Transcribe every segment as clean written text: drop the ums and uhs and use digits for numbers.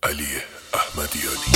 علی احمدیانی.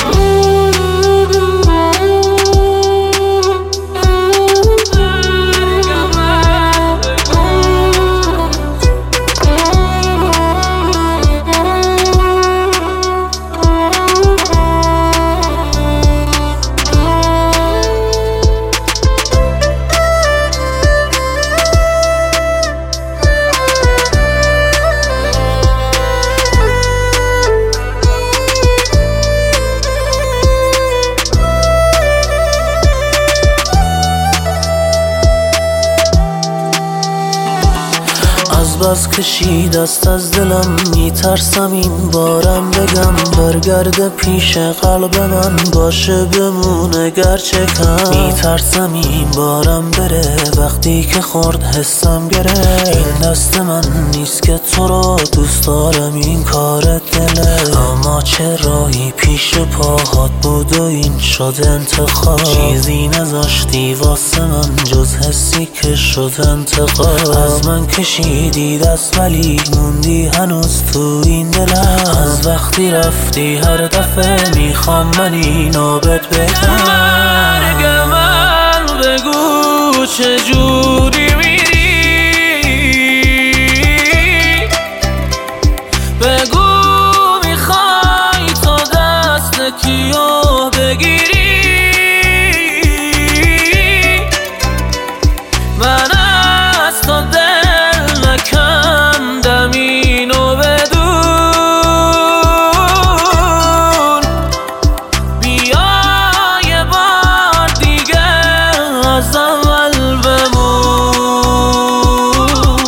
بس کشید دست از دلم، میترسم این بارم بگم برگرده پیش قلب من، باشه بمونه گرچه کم. میترسم این بارم بره وقتی که خورد حسم گره. این دست من نیست که تو رو دوست دارم، این کارت دله. اما چه راهی پیش پاهات بود و این شد انتخاب. چیزی نذاشتی واسه من جز حسی که شد انتقام. از من کشیدی دست ولی موندی هنوز تو این دلم. از وقتی رفتی هر دفعه میخوام من اینو بهت بگم. مرگ من بگو چجوری میری، بگو میخوای تا دست کیو بگیری. من از تو دل نکندم اینو بدون. بیا یه بار دیگه از اول بمون.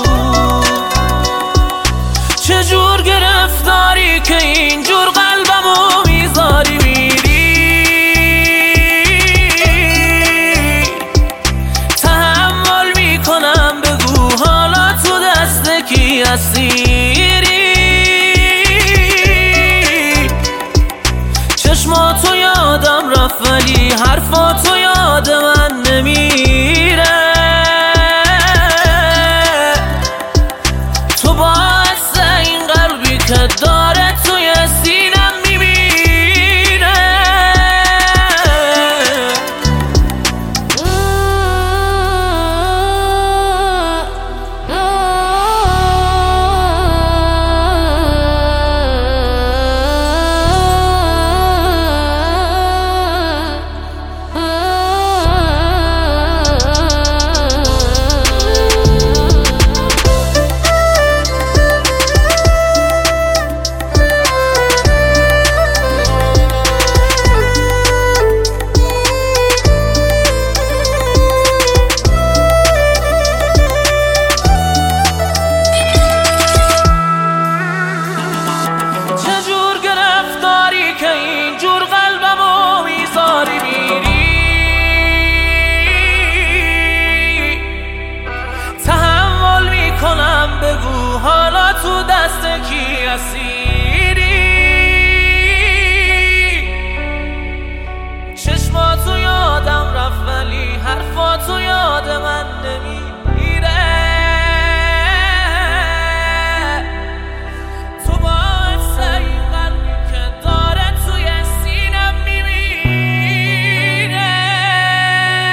چجور گرفتاری که اینجور قلبمو میذاری میری. تحمل میکنم بگو حالا تو دست کی اسیری. چشماتو یادم رفت ولی حرفاتو یاد من نمیره. تو باعث این قلبی که داره توی سینم میمیره. که اینجور قلبمو میذاری میری. تحمل میکنم بگو حالا تو دست کی اسیری. چشماتو یادم رفت ولی حرفاتو یاد من نمیره.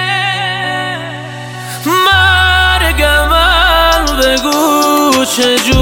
بگو چجوری